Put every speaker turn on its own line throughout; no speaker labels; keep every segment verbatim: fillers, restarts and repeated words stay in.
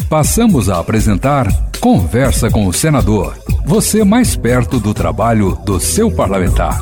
Passamos a apresentar Conversa com o Senador. Você mais perto do trabalho do seu parlamentar.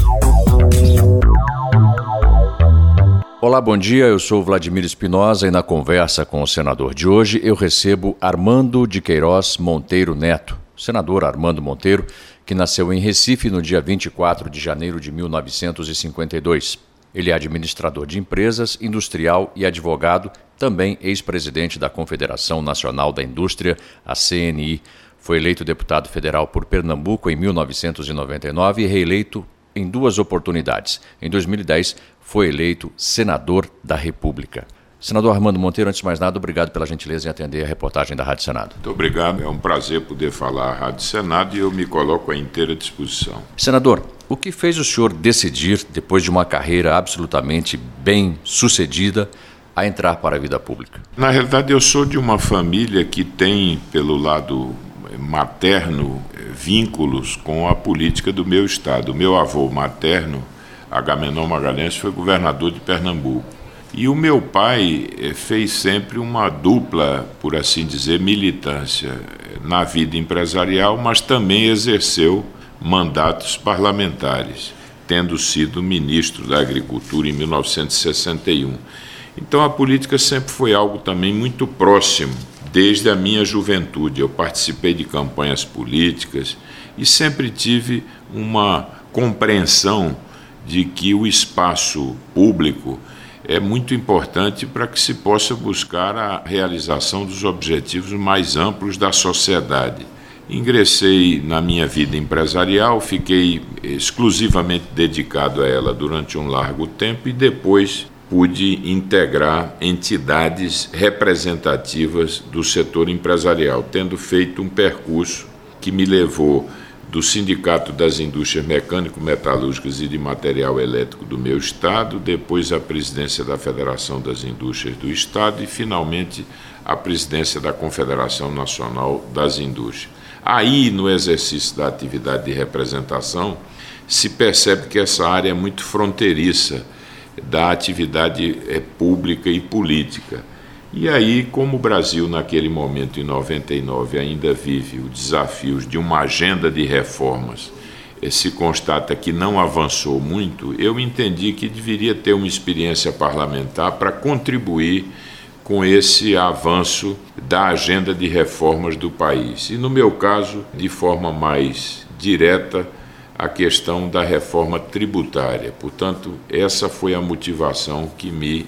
Olá, bom dia. Eu sou Vladimir Espinosa e na Conversa com o Senador de hoje eu recebo Armando de Queiroz Monteiro Neto. O senador Armando Monteiro, que nasceu em Recife no dia vinte e quatro de janeiro de mil novecentos e cinquenta e dois. Ele é administrador de empresas, industrial e advogado, também ex-presidente da Confederação Nacional da Indústria, a C N I. Foi eleito deputado federal por Pernambuco em mil novecentos e noventa e nove e reeleito em duas oportunidades. Em dois mil e dez, foi eleito senador da República. Senador Armando Monteiro, antes de mais nada, obrigado pela gentileza em atender a reportagem da Rádio Senado.
Muito obrigado, é um prazer poder falar à Rádio Senado e eu me coloco à inteira disposição.
Senador, o que fez o senhor decidir, depois de uma carreira absolutamente bem sucedida, a entrar para a vida pública?
Na realidade, eu sou de uma família que tem, pelo lado materno, vínculos com a política do meu estado. O meu avô materno, Agamenon Magalhães, foi governador de Pernambuco. E o meu pai fez sempre uma dupla, por assim dizer, militância na vida empresarial, mas também exerceu mandatos parlamentares, tendo sido ministro da Agricultura em mil novecentos e sessenta e um. Então a política sempre foi algo também muito próximo, desde a minha juventude. Eu participei de campanhas políticas e sempre tive uma compreensão de que o espaço público é muito importante para que se possa buscar a realização dos objetivos mais amplos da sociedade. Ingressei na minha vida empresarial, fiquei exclusivamente dedicado a ela durante um largo tempo e depois pude integrar entidades representativas do setor empresarial, tendo feito um percurso que me levou do Sindicato das Indústrias Mecânico-Metalúrgicas e de Material Elétrico do meu estado, depois a presidência da Federação das Indústrias do estado e, finalmente, a presidência da Confederação Nacional das Indústrias. Aí, no exercício da atividade de representação, se percebe que essa área é muito fronteiriça da atividade pública e política. E aí, como o Brasil, naquele momento, em noventa e nove, ainda vive os desafios de uma agenda de reformas, se constata que não avançou muito, eu entendi que deveria ter uma experiência parlamentar para contribuir com esse avanço da agenda de reformas do país. E, no meu caso, de forma mais direta, a questão da reforma tributária. Portanto, essa foi a motivação que me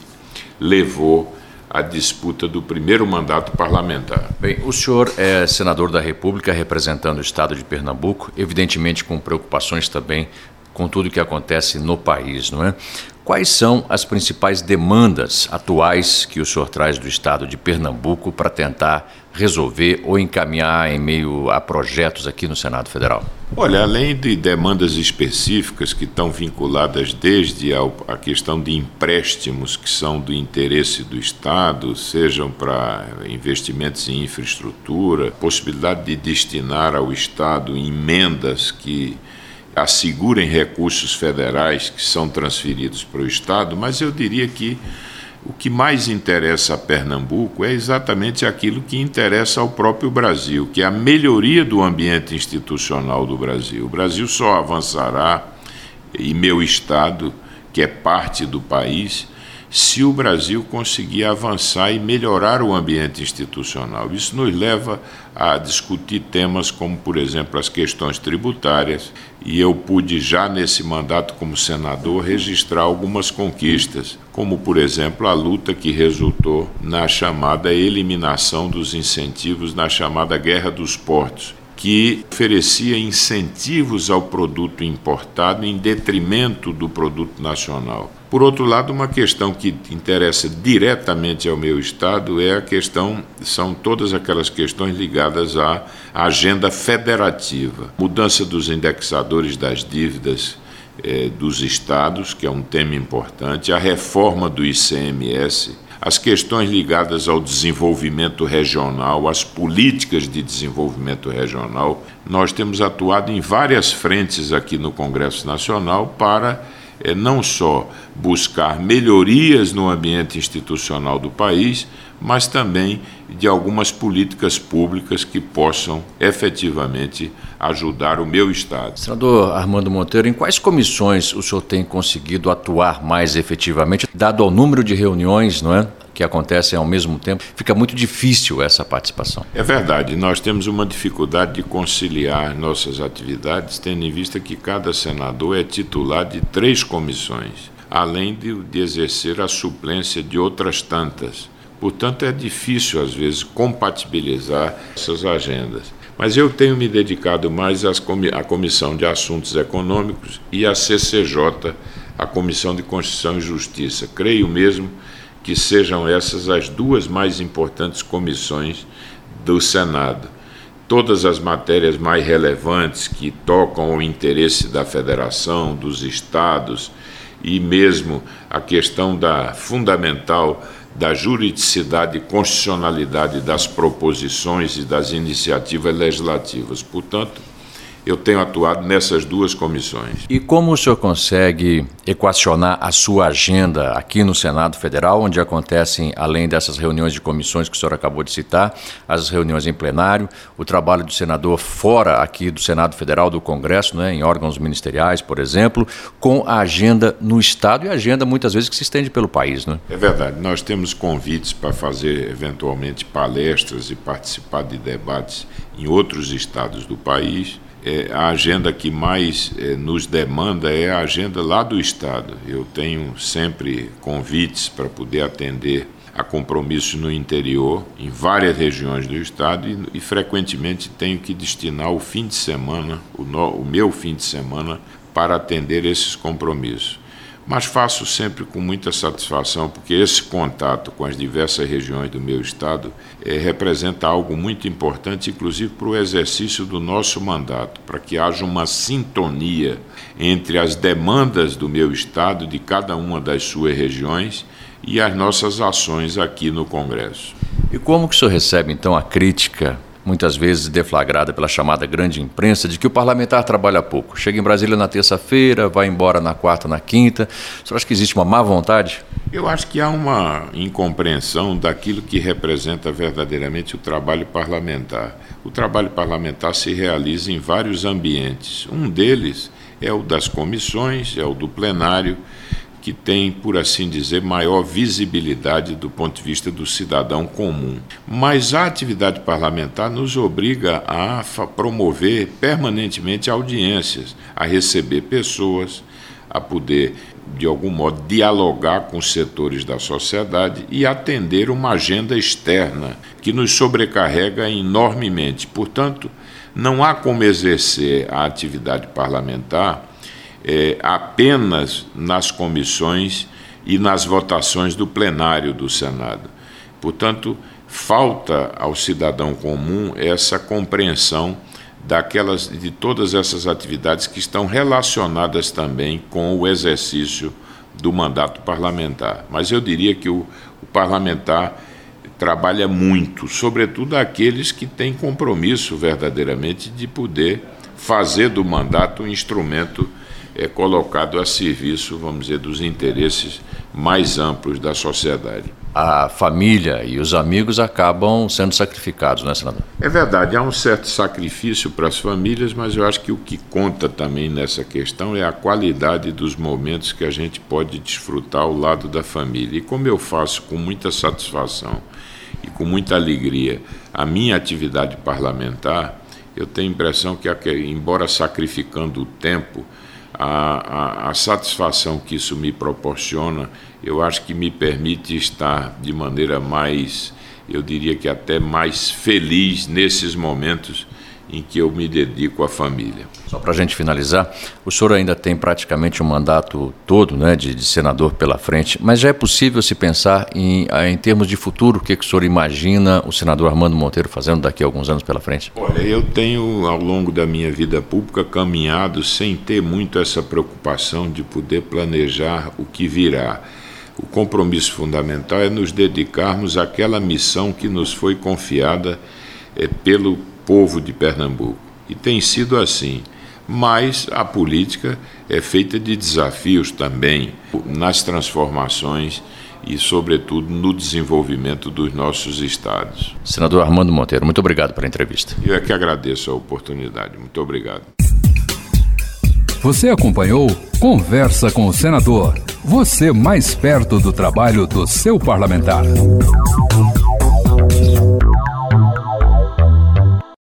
levou à disputa do primeiro mandato parlamentar.
Bem, o senhor é senador da República representando o estado de Pernambuco, evidentemente com preocupações também com tudo o que acontece no país, não é? Quais são as principais demandas atuais que o senhor traz do estado de Pernambuco para tentar resolver ou encaminhar em meio a projetos aqui no Senado Federal?
Olha, além de demandas específicas que estão vinculadas desde a questão de empréstimos que são do interesse do Estado, sejam para investimentos em infraestrutura, possibilidade de destinar ao Estado emendas que assegurem recursos federais que são transferidos para o Estado, mas eu diria que o que mais interessa a Pernambuco é exatamente aquilo que interessa ao próprio Brasil, que é a melhoria do ambiente institucional do Brasil. O Brasil só avançará, e meu estado, que é parte do país, se o Brasil conseguir avançar e melhorar o ambiente institucional. Isso nos leva a discutir temas como, por exemplo, as questões tributárias, e eu pude já nesse mandato como senador registrar algumas conquistas, como, por exemplo, a luta que resultou na chamada eliminação dos incentivos na chamada Guerra dos Portos, que oferecia incentivos ao produto importado em detrimento do produto nacional. Por outro lado, uma questão que interessa diretamente ao meu estado é a questão, são todas aquelas questões ligadas à agenda federativa. Mudança dos indexadores das dívidas eh, dos estados, que é um tema importante, a reforma do I C M S, as questões ligadas ao desenvolvimento regional, as políticas de desenvolvimento regional. Nós temos atuado em várias frentes aqui no Congresso Nacional para é não só buscar melhorias no ambiente institucional do país, mas também de algumas políticas públicas que possam efetivamente ajudar o meu Estado.
Senador Armando Monteiro, em quais comissões o senhor tem conseguido atuar mais efetivamente, dado ao número de reuniões, não é, que acontecem ao mesmo tempo? Fica muito difícil essa participação.
É verdade, nós temos uma dificuldade de conciliar nossas atividades, tendo em vista que cada senador é titular de três comissões, além de, de exercer a suplência de outras tantas. Portanto, é difícil, às vezes, compatibilizar essas agendas. Mas eu tenho me dedicado mais às comi- à Comissão de Assuntos Econômicos e à C C J, a Comissão de Constituição e Justiça. Creio mesmo que sejam essas as duas mais importantes comissões do Senado. Todas as matérias mais relevantes que tocam ao interesse da federação, dos estados, e mesmo a questão da fundamental da juridicidade e constitucionalidade das proposições e das iniciativas legislativas. Portanto, eu tenho atuado nessas duas comissões.
E como o senhor consegue equacionar a sua agenda aqui no Senado Federal, onde acontecem, além dessas reuniões de comissões que o senhor acabou de citar, as reuniões em plenário, o trabalho do senador fora aqui do Senado Federal, do Congresso, né, em órgãos ministeriais, por exemplo, com a agenda no Estado e a agenda muitas vezes que se estende pelo país, né?
É verdade, nós temos convites para fazer eventualmente palestras e participar de debates em outros estados do país. É, a agenda que mais é, nos demanda é a agenda lá do Estado. Eu tenho sempre convites para poder atender a compromissos no interior, em várias regiões do Estado, e, e frequentemente tenho que destinar o fim de semana, o, no, o meu fim de semana, para atender esses compromissos. Mas faço sempre com muita satisfação, porque esse contato com as diversas regiões do meu Estado é, representa algo muito importante, inclusive para o exercício do nosso mandato, para que haja uma sintonia entre as demandas do meu Estado, de cada uma das suas regiões, e as nossas ações aqui no Congresso.
E como que o senhor recebe, então, a crítica, muitas vezes deflagrada pela chamada grande imprensa, de que o parlamentar trabalha pouco? Chega em Brasília na terça-feira, vai embora na quarta, na quinta. O senhor acha que existe uma má vontade?
Eu acho que há uma incompreensão daquilo que representa verdadeiramente o trabalho parlamentar. O trabalho parlamentar se realiza em vários ambientes. Um deles é o das comissões, é o do plenário, que tem, por assim dizer, maior visibilidade do ponto de vista do cidadão comum. Mas a atividade parlamentar nos obriga a promover permanentemente audiências, a receber pessoas, a poder, de algum modo, dialogar com os setores da sociedade e atender uma agenda externa que nos sobrecarrega enormemente. Portanto, não há como exercer a atividade parlamentar É, apenas nas comissões e nas votações do plenário do Senado. Portanto, falta ao cidadão comum essa compreensão daquelas, de todas essas atividades que estão relacionadas também com o exercício do mandato parlamentar. Mas eu diria que o, o parlamentar trabalha muito, sobretudo aqueles que têm compromisso verdadeiramente de poder fazer do mandato um instrumento é colocado a serviço, vamos dizer, dos interesses mais amplos da sociedade.
A família e os amigos acabam sendo sacrificados, não é, senador?
É verdade, há um certo sacrifício para as famílias, mas eu acho que o que conta também nessa questão é a qualidade dos momentos que a gente pode desfrutar ao lado da família. E como eu faço com muita satisfação e com muita alegria a minha atividade parlamentar, eu tenho a impressão que, embora sacrificando o tempo, A, a, a satisfação que isso me proporciona, eu acho que me permite estar de maneira mais, eu diria que até mais feliz nesses momentos em que eu me dedico à família.
Só para a gente finalizar, o senhor ainda tem praticamente um mandato todo, né, de, de senador pela frente, mas já é possível se pensar em, em termos de futuro, o que, que o senhor imagina o senador Armando Monteiro fazendo daqui a alguns anos pela frente?
Olha, eu tenho ao longo da minha vida pública caminhado sem ter muito essa preocupação de poder planejar o que virá. O compromisso fundamental é nos dedicarmos àquela missão que nos foi confiada é, pelo povo de Pernambuco. E tem sido assim. mas a política é feita de desafios também nas transformações e, sobretudo, no desenvolvimento dos nossos estados.
Senador Armando Monteiro, muito obrigado pela entrevista.
Eu é que agradeço a oportunidade. Muito obrigado.
Você acompanhou Conversa com o Senador. Você mais perto do trabalho do seu parlamentar.